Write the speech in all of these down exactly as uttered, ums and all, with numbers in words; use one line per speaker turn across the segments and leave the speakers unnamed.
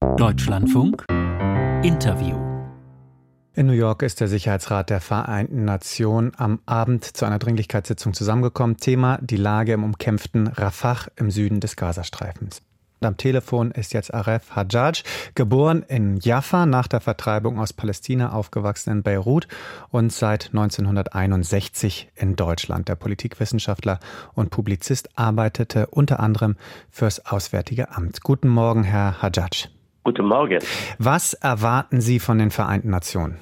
Deutschlandfunk Interview.
In New York ist der Sicherheitsrat der Vereinten Nationen am Abend zu einer Dringlichkeitssitzung zusammengekommen. Thema: die Lage im umkämpften Rafah im Süden des Gazastreifens. Am Telefon ist jetzt Aref Hajjaj, geboren in Jaffa, nach der Vertreibung aus Palästina, aufgewachsen in Beirut und seit neunzehnhunderteinundsechzig in Deutschland. Der Politikwissenschaftler und Publizist arbeitete unter anderem fürs Auswärtige Amt. Guten Morgen, Herr Hajjaj.
Guten Morgen.
Was erwarten Sie von den Vereinten Nationen?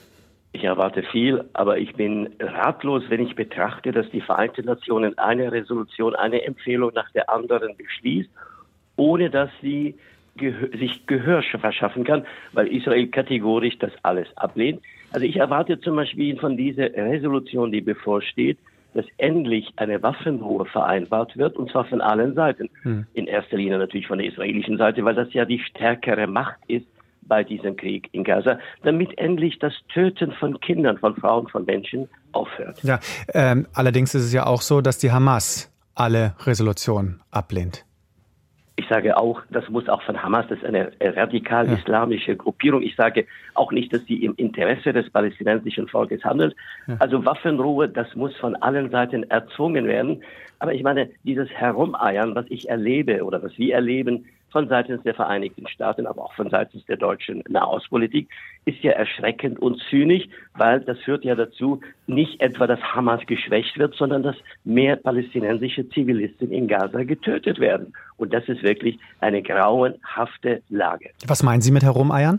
Ich erwarte viel, aber ich bin ratlos, wenn ich betrachte, dass die Vereinten Nationen eine Resolution, eine Empfehlung nach der anderen beschließt, ohne dass sie gehör, sich Gehör verschaffen kann, weil Israel kategorisch das alles ablehnt. Also ich erwarte zum Beispiel von dieser Resolution, die bevorsteht, dass endlich eine Waffenruhe vereinbart wird, und zwar von allen Seiten. Hm. In erster Linie natürlich von der israelischen Seite, weil das ja die stärkere Macht ist bei diesem Krieg in Gaza, damit endlich das Töten von Kindern, von Frauen, von Menschen aufhört.
Ja, ähm, allerdings ist es ja auch so, dass die Hamas alle Resolutionen ablehnt.
Ich sage auch, das muss auch von Hamas, das ist eine radikal-islamische Gruppierung. Ich sage auch nicht, dass sie im Interesse des palästinensischen Volkes handelt. Ja. Also Waffenruhe, das muss von allen Seiten erzwungen werden. Aber ich meine, dieses Herumeiern, was ich erlebe oder was wir erleben von seitens der Vereinigten Staaten, aber auch von seitens der deutschen Nahostpolitik, ist ja erschreckend und zynisch, weil das führt ja dazu, nicht etwa, dass Hamas geschwächt wird, sondern dass mehr palästinensische Zivilisten in Gaza getötet werden. Und das ist wirklich eine grauenhafte Lage.
Was meinen Sie mit Herumeiern?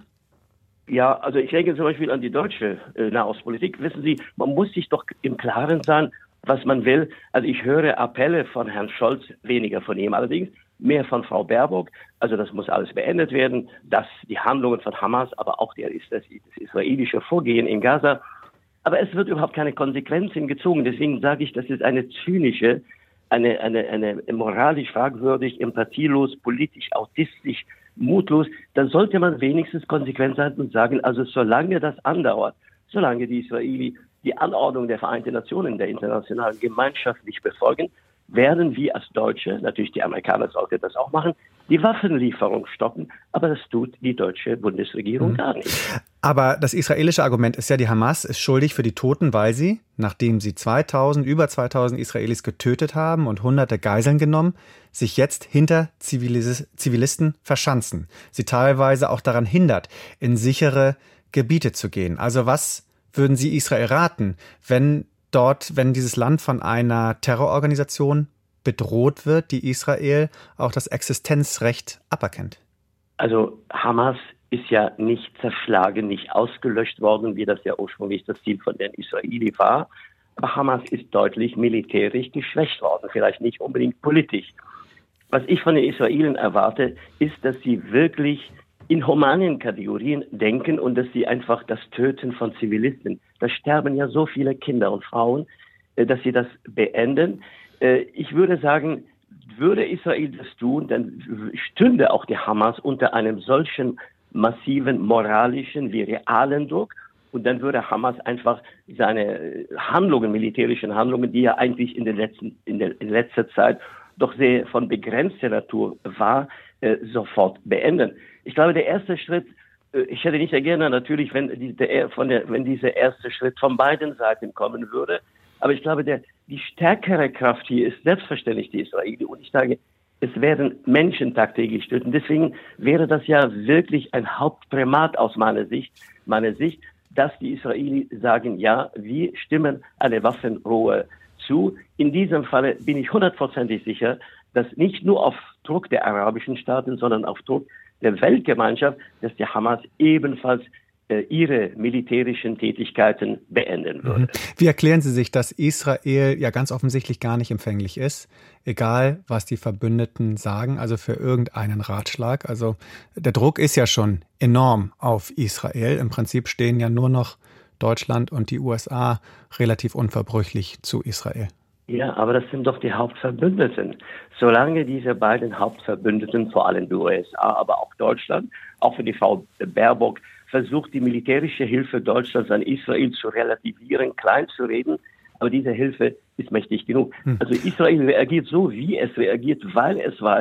Ja, also ich denke zum Beispiel an die deutsche äh, Nahostpolitik. Wissen Sie, man muss sich doch im Klaren sein, was man will. Also ich höre Appelle von Herrn Scholz, weniger von ihm allerdings, mehr von Frau Baerbock. Also das muss alles beendet werden, dass die Handlungen von Hamas, aber auch der, das, das israelische Vorgehen in Gaza. Aber es wird überhaupt keine Konsequenzen gezogen. Deswegen sage ich, das ist eine zynische, eine, eine, eine moralisch fragwürdig, empathielos, politisch, autistisch, mutlos. Da sollte man wenigstens konsequent sein und sagen, also solange das andauert, solange die Israelis die Anordnung der Vereinten Nationen, der internationalen Gemeinschaft nicht befolgen, werden wir als Deutsche, natürlich die Amerikaner sollten das auch machen, die Waffenlieferung stoppen, aber das tut die deutsche Bundesregierung mhm. gar nicht.
Aber das israelische Argument ist ja, die Hamas ist schuldig für die Toten, weil sie, nachdem sie zweitausend, über zweitausend Israelis getötet haben und hunderte Geiseln genommen, sich jetzt hinter Zivilis- Zivilisten verschanzen. Sie teilweise auch daran hindert, in sichere Gebiete zu gehen. Also was würden Sie Israel raten, wenn dort, wenn dieses Land von einer Terrororganisation bedroht wird, die Israel auch das Existenzrecht aberkennt?
Also Hamas ist ja nicht zerschlagen, nicht ausgelöscht worden, wie das ja ursprünglich das Ziel von den Israelis war. Aber Hamas ist deutlich militärisch geschwächt worden, vielleicht nicht unbedingt politisch. Was ich von den Israelis erwarte, ist, dass sie wirklich in humanen Kategorien denken und dass sie einfach das Töten von Zivilisten, da sterben ja so viele Kinder und Frauen, dass sie das beenden. Ich würde sagen, würde Israel das tun, dann stünde auch die Hamas unter einem solchen massiven moralischen wie realen Druck, und dann würde Hamas einfach seine Handlungen, militärischen Handlungen, die ja eigentlich in, den letzten, in, der, in letzter Zeit doch sehr von begrenzter Natur war, äh, sofort beenden. Ich glaube, der erste Schritt, äh, ich hätte nicht sehr gerne natürlich, wenn, die, der, von der, wenn dieser erste Schritt von beiden Seiten kommen würde, aber ich glaube, der, die stärkere Kraft hier ist selbstverständlich die Israelis, und ich sage, es werden Menschen tagtäglich töten. Deswegen wäre das ja wirklich ein Hauptprimat aus meiner Sicht, meiner Sicht, dass die Israelis sagen, ja, wir stimmen eine Waffenruhe zu. In diesem Falle bin ich hundertprozentig sicher, dass nicht nur auf Druck der arabischen Staaten, sondern auf Druck der Weltgemeinschaft, dass die Hamas ebenfalls äh, ihre militärischen Tätigkeiten beenden würde.
Wie erklären Sie sich, dass Israel ja ganz offensichtlich gar nicht empfänglich ist, egal was die Verbündeten sagen, also für irgendeinen Ratschlag? Also der Druck ist ja schon enorm auf Israel. Im Prinzip stehen ja nur noch Deutschland und die U S A relativ unverbrüchlich zu Israel.
Ja, aber das sind doch die Hauptverbündeten. Solange diese beiden Hauptverbündeten, vor allem die U S A, aber auch Deutschland, auch für die Frau Baerbock, versucht, die militärische Hilfe Deutschlands an Israel zu relativieren, klein zu reden, aber diese Hilfe ist mächtig genug. Hm. Also Israel reagiert so, wie es reagiert, weil es weiß,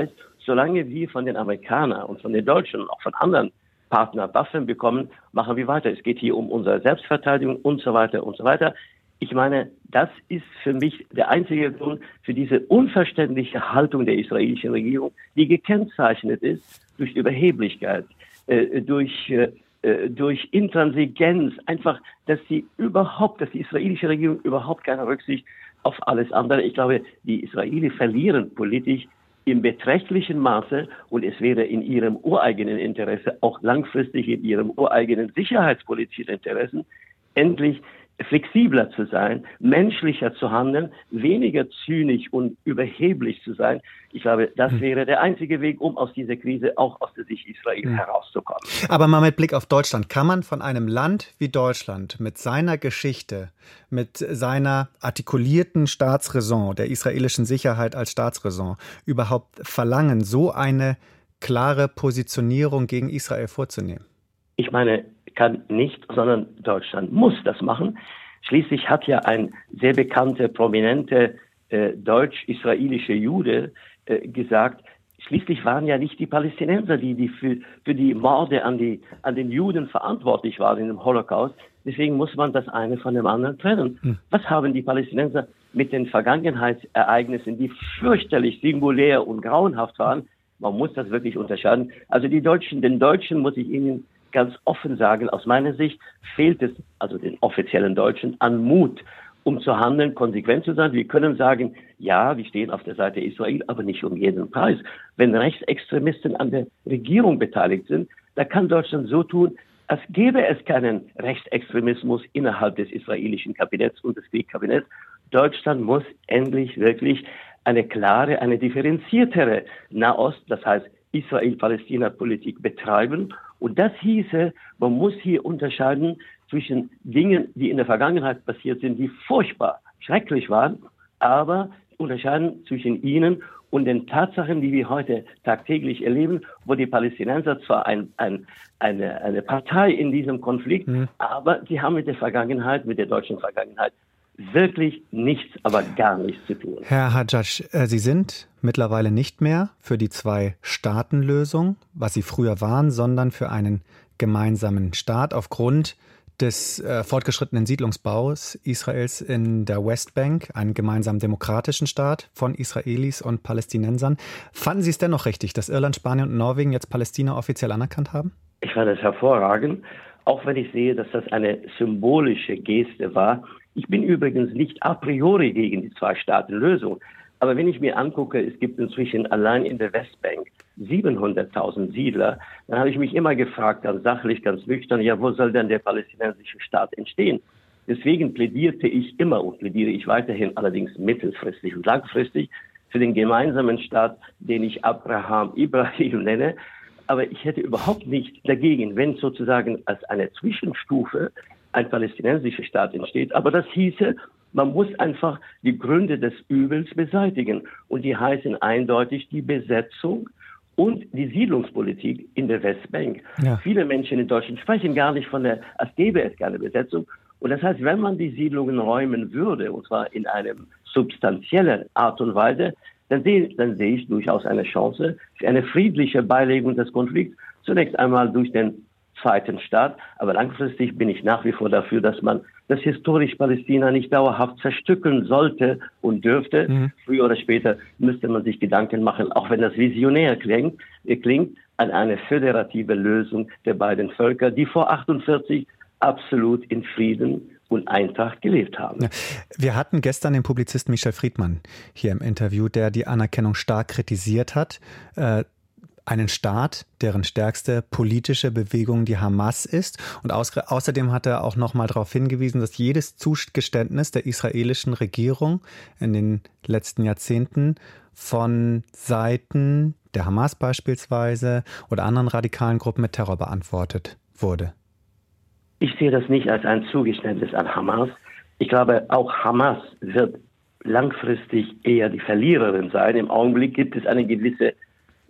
solange wir von den Amerikanern und von den Deutschen und auch von anderen Partnern Waffen bekommen, machen wir weiter. Es geht hier um unsere Selbstverteidigung und so weiter und so weiter. Ich meine, das ist für mich der einzige Grund für diese unverständliche Haltung der israelischen Regierung, die gekennzeichnet ist durch Überheblichkeit, äh, durch, äh, durch Intransigenz, einfach, dass sie überhaupt, dass die israelische Regierung überhaupt keine Rücksicht auf alles andere. Ich glaube, die Israelis verlieren politisch im beträchtlichen Maße und es wäre in ihrem ureigenen Interesse, auch langfristig in ihrem ureigenen sicherheitspolitischen Interessen, endlich flexibler zu sein, menschlicher zu handeln, weniger zynisch und überheblich zu sein. Ich glaube, das wäre der einzige Weg, um aus dieser Krise auch aus der Sicht Israels hm. herauszukommen.
Aber mal mit Blick auf Deutschland. Kann man von einem Land wie Deutschland mit seiner Geschichte, mit seiner artikulierten Staatsräson, der israelischen Sicherheit als Staatsräson, überhaupt verlangen, so eine klare Positionierung gegen Israel vorzunehmen?
Ich meine, kann nicht, sondern Deutschland muss das machen. Schließlich hat ja ein sehr bekannter, prominenter äh, deutsch-israelischer Jude äh, gesagt, schließlich waren ja nicht die Palästinenser, die, die für, für die Morde an, die, an den Juden verantwortlich waren im Holocaust. Deswegen muss man das eine von dem anderen trennen. Hm. Was haben die Palästinenser mit den Vergangenheitsereignissen, die fürchterlich singulär und grauenhaft waren? Man muss das wirklich unterscheiden. Also die Deutschen, den Deutschen muss ich Ihnen ganz offen sagen, aus meiner Sicht fehlt es, also den offiziellen Deutschen, an Mut, um zu handeln, konsequent zu sein. Wir können sagen, ja, wir stehen auf der Seite Israel, aber nicht um jeden Preis. Wenn Rechtsextremisten an der Regierung beteiligt sind, da kann Deutschland so tun, als gäbe es keinen Rechtsextremismus innerhalb des israelischen Kabinetts und des Kriegskabinetts. Deutschland muss endlich wirklich eine klare, eine differenziertere Nahost, das heißt Israel-Palästina-Politik betreiben. Und das hieße, man muss hier unterscheiden zwischen Dingen, die in der Vergangenheit passiert sind, die furchtbar, schrecklich waren, aber unterscheiden zwischen ihnen und den Tatsachen, die wir heute tagtäglich erleben, wo die Palästinenser zwar ein, ein, eine, eine Partei in diesem Konflikt, mhm. aber sie haben mit der Vergangenheit, mit der deutschen Vergangenheit, wirklich nichts, aber gar nichts zu tun.
Herr Hadjadj, Sie sind mittlerweile nicht mehr für die Zwei-Staaten-Lösung, was Sie früher waren, sondern für einen gemeinsamen Staat aufgrund des äh, fortgeschrittenen Siedlungsbaus Israels in der Westbank, einen gemeinsamen demokratischen Staat von Israelis und Palästinensern. Fanden Sie es dennoch richtig, dass Irland, Spanien und Norwegen jetzt Palästina offiziell anerkannt haben?
Ich fand es hervorragend, auch wenn ich sehe, dass das eine symbolische Geste war. Ich bin übrigens nicht a priori gegen die Zwei-Staaten-Lösung. Aber wenn ich mir angucke, es gibt inzwischen allein in der Westbank siebenhunderttausend Siedler, dann habe ich mich immer gefragt, ganz sachlich, ganz nüchtern, ja, wo soll denn der palästinensische Staat entstehen? Deswegen plädierte ich immer und plädiere ich weiterhin, allerdings mittelfristig und langfristig, für den gemeinsamen Staat, den ich Abraham Ibrahim nenne. Aber ich hätte überhaupt nicht dagegen, wenn sozusagen als eine Zwischenstufe ein palästinensischer Staat entsteht. Aber das hieße, man muss einfach die Gründe des Übels beseitigen. Und die heißen eindeutig die Besetzung und die Siedlungspolitik in der Westbank. Ja. Viele Menschen in Deutschland sprechen gar nicht von der, als gäbe es keine Besetzung. Und das heißt, wenn man die Siedlungen räumen würde, und zwar in einem substanziellen Art und Weise, dann sehe, dann sehe ich durchaus eine Chance für eine friedliche Beilegung des Konflikts. Zunächst einmal durch den zweiten Staat, aber langfristig bin ich nach wie vor dafür, dass man das historisch Palästina nicht dauerhaft zerstückeln sollte und dürfte. Mhm. Früher oder später müsste man sich Gedanken machen, auch wenn das visionär klingt, klingt, an eine föderative Lösung der beiden Völker, die vor achtundvierzig absolut in Frieden und Eintracht gelebt haben. Ja.
Wir hatten gestern den Publizisten Michel Friedmann hier im Interview, der die Anerkennung stark kritisiert hat. Äh, einen Staat, deren stärkste politische Bewegung die Hamas ist. Und aus, außerdem hat er auch noch mal darauf hingewiesen, dass jedes Zugeständnis der israelischen Regierung in den letzten Jahrzehnten von Seiten der Hamas beispielsweise oder anderen radikalen Gruppen mit Terror beantwortet wurde.
Ich sehe das nicht als ein Zugeständnis an Hamas. Ich glaube, auch Hamas wird langfristig eher die Verliererin sein. Im Augenblick gibt es eine gewisse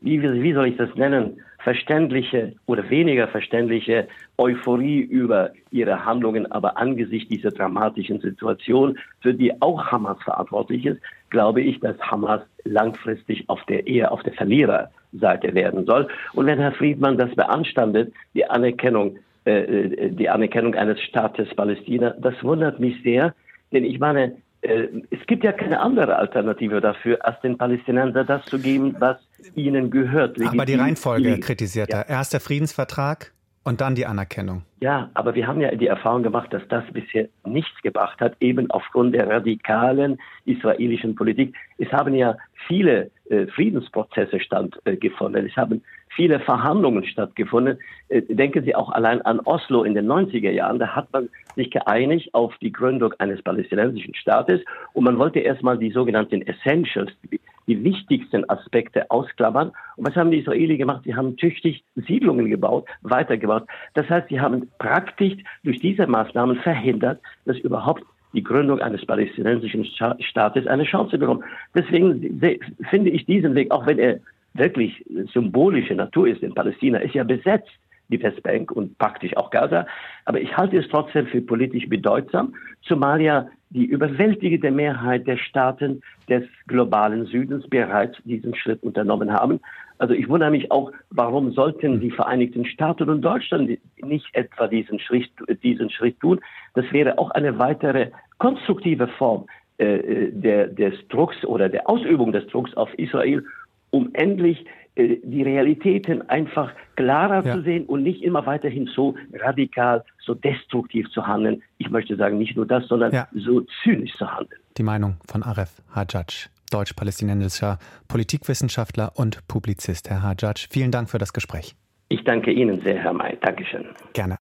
wie, wie soll ich das nennen, verständliche oder weniger verständliche Euphorie über ihre Handlungen, aber angesichts dieser dramatischen Situation, für die auch Hamas verantwortlich ist, glaube ich, dass Hamas langfristig auf der eher auf der Verliererseite werden soll. Und wenn Herr Friedmann das beanstandet, die Anerkennung, äh, die Anerkennung eines Staates Palästina, das wundert mich sehr, denn ich meine, es gibt ja keine andere Alternative dafür, als den Palästinensern das zu geben, was ihnen gehört.
Aber die Reihenfolge kritisiert er. Erst der Friedensvertrag und dann die Anerkennung.
Ja, aber wir haben ja die Erfahrung gemacht, dass das bisher nichts gebracht hat, eben aufgrund der radikalen israelischen Politik. Es haben ja viele äh, Friedensprozesse stattgefunden. Äh, es haben viele Verhandlungen stattgefunden. Äh, denken Sie auch allein an Oslo in den neunziger Jahren. Da hat man sich geeinigt auf die Gründung eines palästinensischen Staates und man wollte erstmal die sogenannten Essentials, die, die wichtigsten Aspekte ausklammern. Und was haben die Israelis gemacht? Sie haben tüchtig Siedlungen gebaut, weitergebaut. Das heißt, sie haben praktisch durch diese Maßnahmen verhindert, dass überhaupt die Gründung eines palästinensischen Staates eine Chance bekommt. Deswegen finde ich diesen Weg, auch wenn er wirklich symbolische Natur ist, in Palästina ist ja besetzt, die Westbank und praktisch auch Gaza, aber ich halte es trotzdem für politisch bedeutsam, zumal ja die überwältigende Mehrheit der Staaten des globalen Südens bereits diesen Schritt unternommen haben. Also ich wundere mich auch, warum sollten die Vereinigten Staaten und Deutschland nicht etwa diesen Schritt, diesen Schritt tun? Das wäre auch eine weitere konstruktive Form äh, der, des Drucks oder der Ausübung des Drucks auf Israel, um endlich äh, die Realitäten einfach klarer ja. zu sehen und nicht immer weiterhin so radikal, so destruktiv zu handeln. Ich möchte sagen, nicht nur das, sondern ja. so zynisch zu handeln.
Die Meinung von Aref Hajjaj, deutsch-palästinensischer Politikwissenschaftler und Publizist. Herr Hajjaj, vielen Dank für das Gespräch.
Ich danke Ihnen sehr, Herr May. Dankeschön.
Gerne.